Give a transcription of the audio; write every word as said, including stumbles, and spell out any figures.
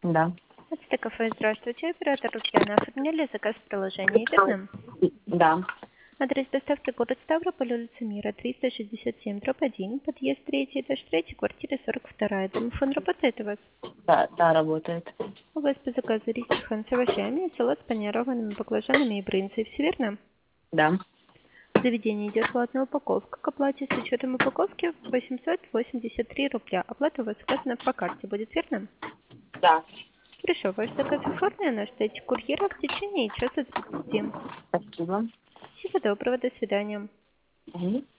Да. Это кафе, здравствуйте, оператор Татьяна. Оформляли заказ в приложении, верно? Да. Адрес доставки город Ставрополь, улица Мира, триста шестьдесят семь, дробь один, подъезд третий, этаж третий, квартира сорок два. Домофон работает у вас? Да, да, работает. У вас по заказу риса хан с овощами, салат с панированными баклажанами и брынзой, все верно? Да. В заведении идет платная упаковка. К оплате с учетом упаковки восемьсот восемьдесят три рубля. Оплата у вас указана по карте, будет верно? Да. Хорошо, ваш заказ оформлен, ждите курьера в течение часа тридцати. Спасибо. Всего доброго, до свидания. Мгм.